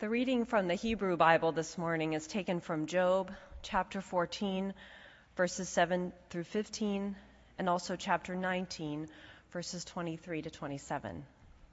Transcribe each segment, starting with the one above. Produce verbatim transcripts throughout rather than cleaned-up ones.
The reading from the Hebrew Bible this morning is taken from Job, chapter fourteen, verses seven through fifteen, and also chapter nineteen, verses twenty-three to twenty-seven.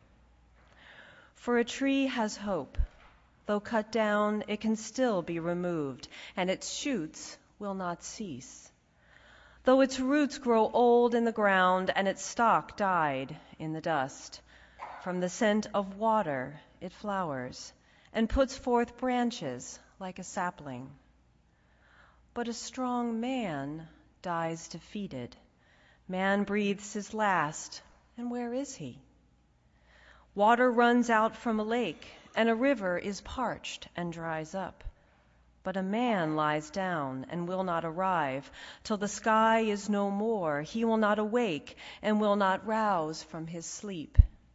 For a tree has hope. Though cut down, it can still be removed, and its shoots will not cease. Though its roots grow old in the ground, and its stalk died in the dust, from the scent of water it flowers, and puts forth branches like a sapling. But a strong man dies defeated. Man breathes his last, and where is he? Water runs out from a lake, and a river is parched and dries up. But a man lies down and will not arrive. Till the sky is no more, he will not awake and will not rouse from his sleep.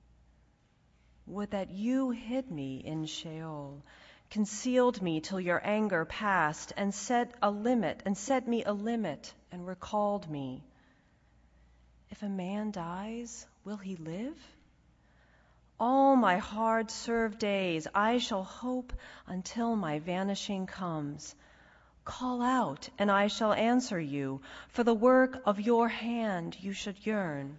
Would that you hid me in Sheol, concealed me till your anger passed, and set a limit, and set me a limit, and recalled me. If a man dies, will he live? All my hard-served days I shall hope until my vanishing comes. Call out, and I shall answer you. For the work of your hand you should yearn.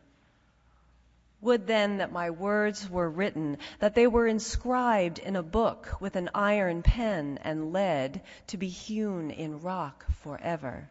Would then that my words were written, that they were inscribed in a book with an iron pen and lead, to be hewn in rock forever.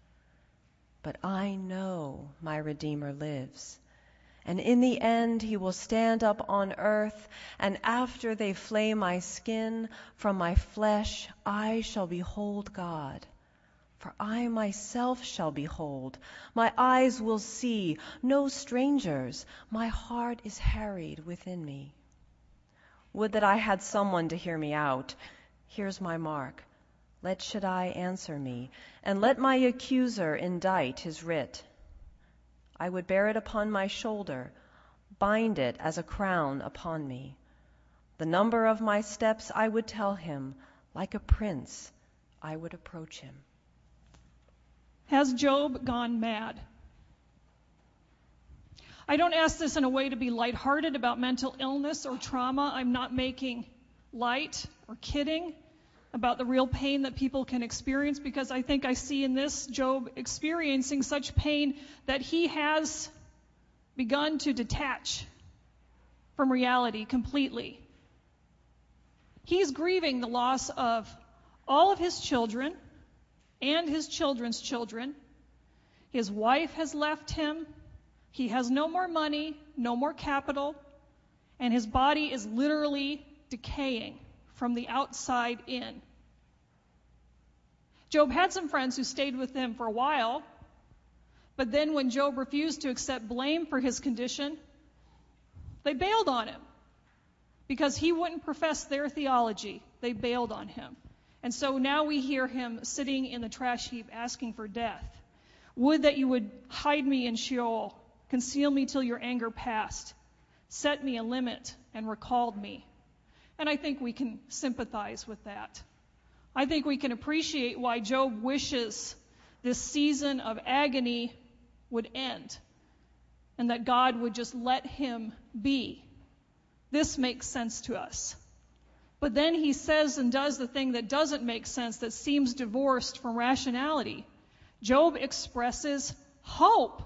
But I know my Redeemer lives, and in the end he will stand up on earth, and after they flay my skin, from my flesh I shall behold God. For I myself shall behold, my eyes will see no strangers, my heart is harried within me. Would that I had someone to hear me out. Here's my mark. Let Shaddai answer me, and let my accuser indict his writ. I would bear it upon my shoulder, bind it as a crown upon me. The number of my steps I would tell him, like a prince I would approach him. Has Job gone mad? I don't ask this in a way to be lighthearted about mental illness or trauma. I'm not making light or kidding about the real pain that people can experience, because I think I see in this Job experiencing such pain that he has begun to detach from reality completely. He's grieving the loss of all of his children and his children's children. His wife has left him. He has no more money, no more capital, and his body is literally decaying from the outside in. Job had some friends who stayed with him for a while, but then when Job refused to accept blame for his condition, they bailed on him. Because he wouldn't profess their theology, they bailed on him. And so now we hear him sitting in the trash heap asking for death. Would that you would hide me in Sheol, conceal me till your anger passed, set me a limit and recalled me. And I think we can sympathize with that. I think we can appreciate why Job wishes this season of agony would end and that God would just let him be. This makes sense to us. But then he says and does the thing that doesn't make sense, that seems divorced from rationality. Job expresses hope.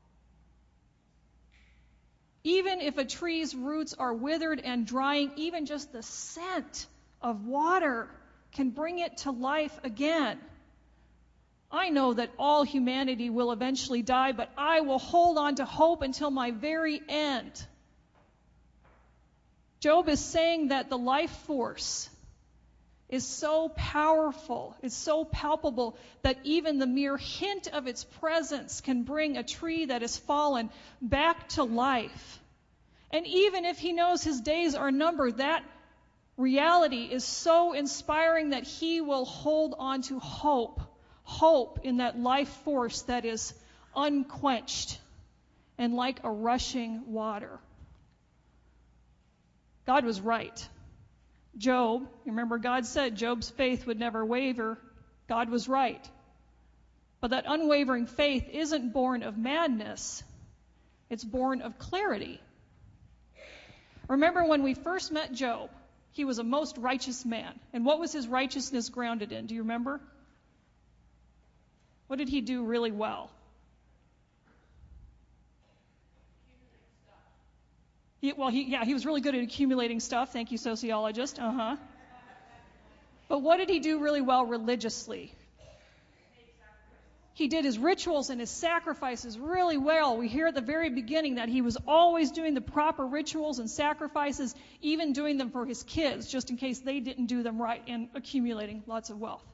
Even if a tree's roots are withered and drying, even just the scent of water can bring it to life again. I know that all humanity will eventually die, but I will hold on to hope until my very end. Job is saying that the life force is so powerful, is so palpable, that even the mere hint of its presence can bring a tree that has fallen back to life. And even if he knows his days are numbered, that reality is so inspiring that he will hold on to hope, hope in that life force that is unquenched and like a rushing water. God was right. Job, remember God said Job's faith would never waver. God was right. But that unwavering faith isn't born of madness. It's born of clarity. Remember when we first met Job, he was a most righteous man. And what was his righteousness grounded in? Do you remember? What did he do really well? He, well, he, yeah, he was really good at accumulating stuff. Thank you, sociologist. Uh-huh. But what did he do really well religiously? He did his rituals and his sacrifices really well. We hear at the very beginning that he was always doing the proper rituals and sacrifices, even doing them for his kids, just in case they didn't do them right, and accumulating lots of wealth.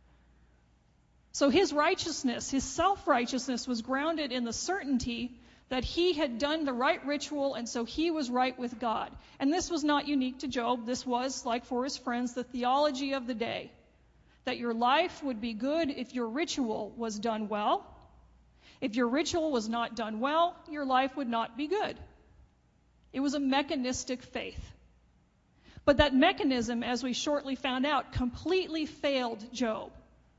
So his righteousness, his self-righteousness, was grounded in the certainty that he had done the right ritual, and so he was right with God. And this was not unique to Job. This was, like for his friends, the theology of the day. That your life would be good if your ritual was done well. If your ritual was not done well, your life would not be good. It was a mechanistic faith. But that mechanism, as we shortly found out, completely failed Job.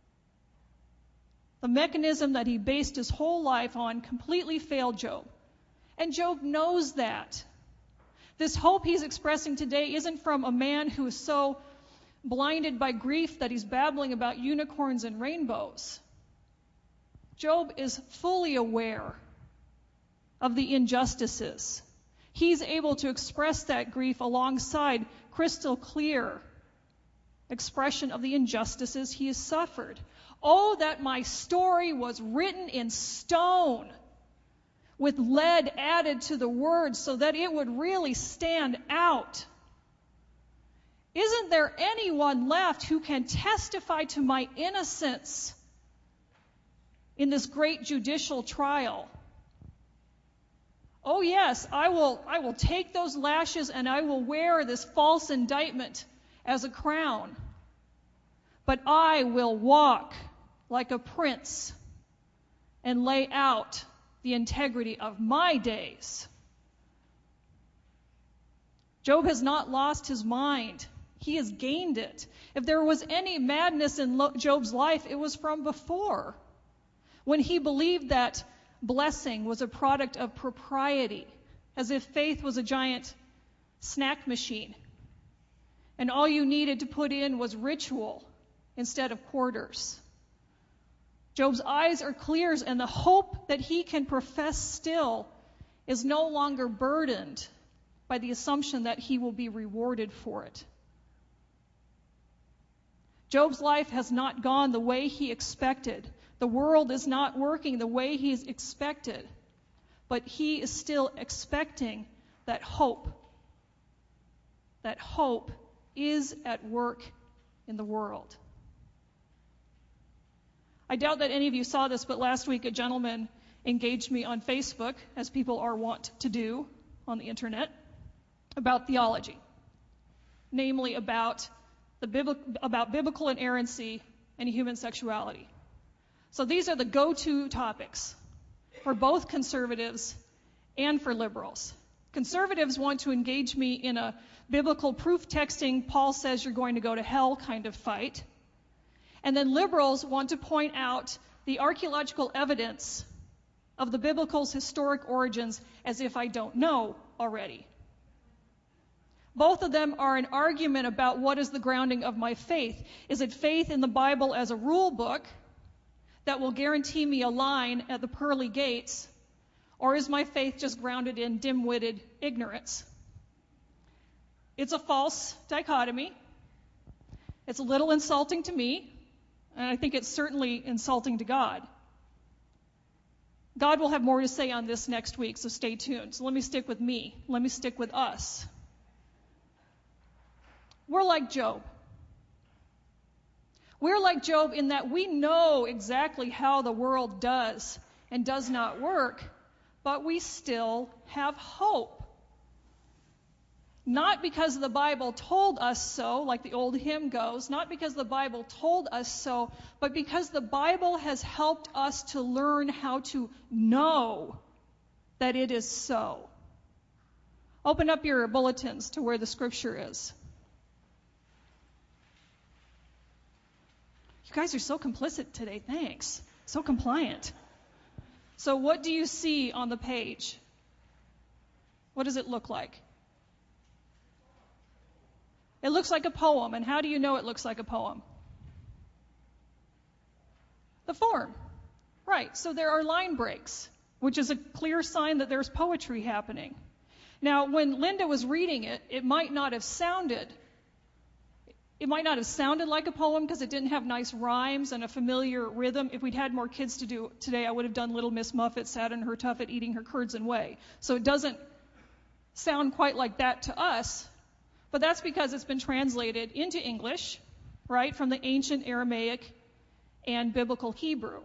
The mechanism that he based his whole life on completely failed Job. And Job knows that. This hope he's expressing today isn't from a man who is so blinded by grief that he's babbling about unicorns and rainbows. Job is fully aware of the injustices. He's able to express that grief alongside crystal clear expression of the injustices he has suffered. Oh, that my story was written in stone with lead added to the words so that it would really stand out. Isn't there anyone left who can testify to my innocence in this great judicial trial? Oh yes, I will, I will take those lashes and I will wear this false indictment as a crown. But I will walk like a prince and lay out the integrity of my days. Job has not lost his mind. He has gained it. If there was any madness in Job's life, it was from before, when he believed that blessing was a product of propriety, as if faith was a giant snack machine, and all you needed to put in was ritual instead of quarters. Job's eyes are clear, and the hope that he can profess still is no longer burdened by the assumption that he will be rewarded for it. Job's life has not gone the way he expected. The world is not working the way he expected. But he is still expecting that hope. That hope is at work in the world. I doubt that any of you saw this, but last week a gentleman engaged me on Facebook, as people are wont to do on the internet, about theology. Namely about the bibli- about biblical inerrancy and human sexuality. So these are the go-to topics for both conservatives and for liberals. Conservatives want to engage me in a biblical proof texting, Paul says you're going to go to hell kind of fight. And then liberals want to point out the archaeological evidence of the biblical's historic origins as if I don't know already. Both of them are an argument about what is the grounding of my faith. Is it faith in the Bible as a rule book that will guarantee me a line at the pearly gates, or is my faith just grounded in dim-witted ignorance? It's a false dichotomy. It's a little insulting to me, and I think it's certainly insulting to God. God will have more to say on this next week, so stay tuned. So let me stick with me. Let me stick with us. We're like Job. We're like Job in that we know exactly how the world does and does not work, but we still have hope. Not because the Bible told us so, like the old hymn goes, not because the Bible told us so, but because the Bible has helped us to learn how to know that it is so. Open up your bulletins to where the scripture is. You guys are so complicit today, thanks. So compliant. So what do you see on the page? What does it look like? It looks like a poem. And how do you know it looks like a poem? The form. Right. So there are line breaks, which is a clear sign that there's poetry happening. Now, when Linda was reading it, it might not have sounded It might not have sounded like a poem because it didn't have nice rhymes and a familiar rhythm. If we'd had more kids to do today, I would have done Little Miss Muffet sat in her tuffet eating her curds and whey. So it doesn't sound quite like that to us, but that's because it's been translated into English, right, from the ancient Aramaic and biblical Hebrew,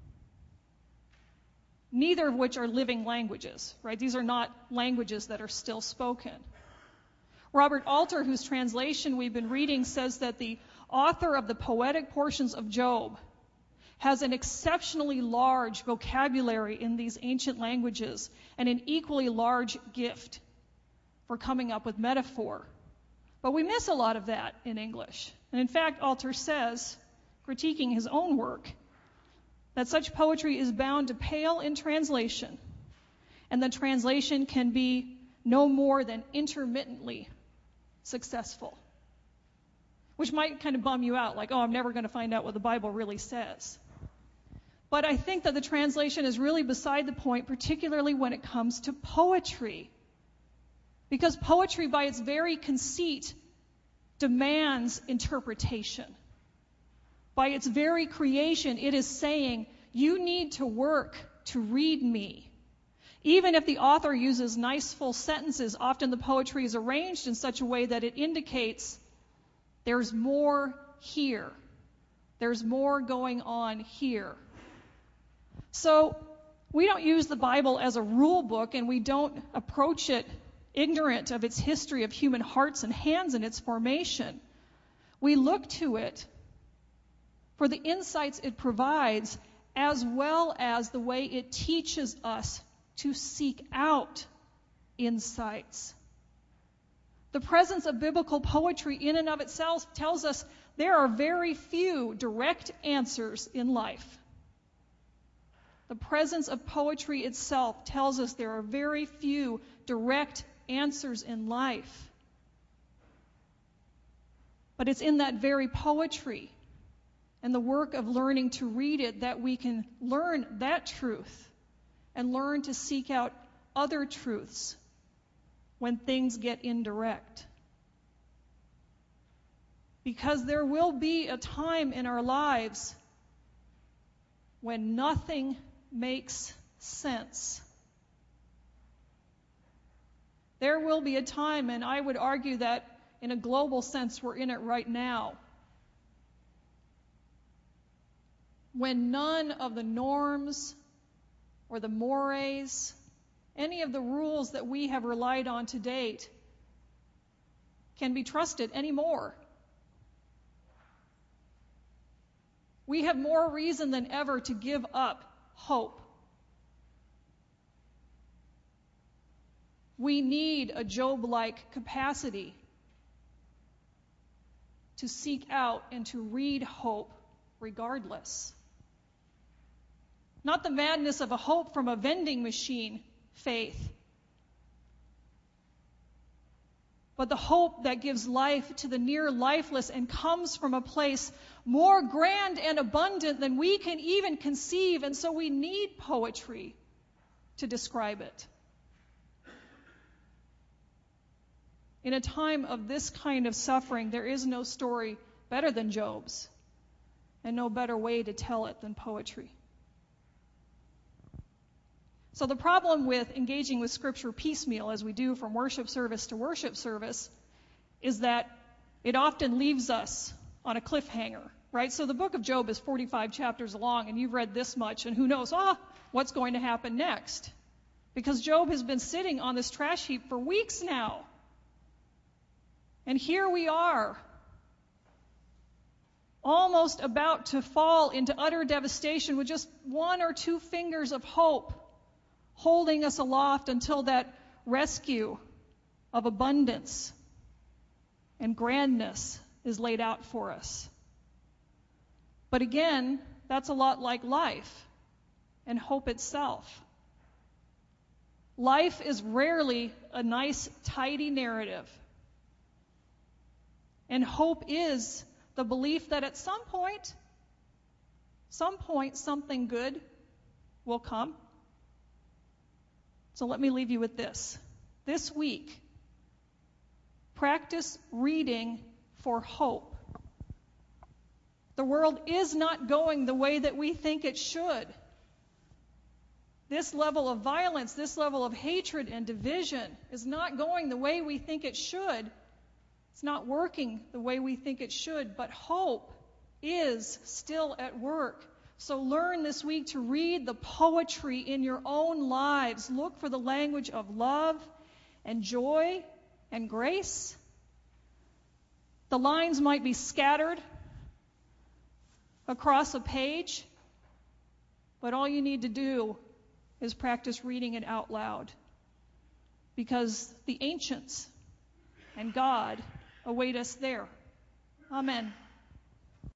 neither of which are living languages, right? These are not languages that are still spoken. Robert Alter, whose translation we've been reading, says that the author of the poetic portions of Job has an exceptionally large vocabulary in these ancient languages and an equally large gift for coming up with metaphor. But we miss a lot of that in English. And in fact, Alter says, critiquing his own work, that such poetry is bound to pale in translation, and the translation can be no more than intermittently successful, which might kind of bum you out, like, oh, I'm never going to find out what the Bible really says. But I think that the translation is really beside the point, particularly when it comes to poetry, because poetry, by its very conceit, demands interpretation. By its very creation, it is saying, you need to work to read me. Even if the author uses nice full sentences, often the poetry is arranged in such a way that it indicates there's more here. There's more going on here. So we don't use the Bible as a rule book, and we don't approach it ignorant of its history of human hearts and hands and its formation. We look to it for the insights it provides, as well as the way it teaches us to seek out insights. The presence of biblical poetry in and of itself tells us there are very few direct answers in life. The presence of poetry itself tells us there are very few direct answers in life. But it's in that very poetry and the work of learning to read it that we can learn that truth and learn to seek out other truths when things get indirect. Because there will be a time in our lives when nothing makes sense. There will be a time, and I would argue that in a global sense we're in it right now, when none of the norms or the mores, any of the rules that we have relied on to date, can be trusted anymore. We have more reason than ever to give up hope. We need a Job-like capacity to seek out and to read hope regardless. Not the madness of a hope from a vending machine faith, but the hope that gives life to the near lifeless and comes from a place more grand and abundant than we can even conceive, and so we need poetry to describe it. In a time of this kind of suffering, there is no story better than Job's, and no better way to tell it than poetry. So the problem with engaging with Scripture piecemeal, as we do from worship service to worship service, is that it often leaves us on a cliffhanger, right? So the book of Job is forty-five chapters long, and you've read this much, and who knows, ah, what's going to happen next? Because Job has been sitting on this trash heap for weeks now. And here we are, almost about to fall into utter devastation with just one or two fingers of hope holding us aloft until that rescue of abundance and grandness is laid out for us. But again, that's a lot like life and hope itself. Life is rarely a nice, tidy narrative. And hope is the belief that at some point, some point, something good will come. So let me leave you with this. This week, practice reading for hope. The world is not going the way that we think it should. This level of violence, this level of hatred and division is not going the way we think it should. It's not working the way we think it should, but hope is still at work. So learn this week to read the poetry in your own lives. Look for the language of love and joy and grace. The lines might be scattered across a page, but all you need to do is practice reading it out loud, because the ancients and God await us there. Amen.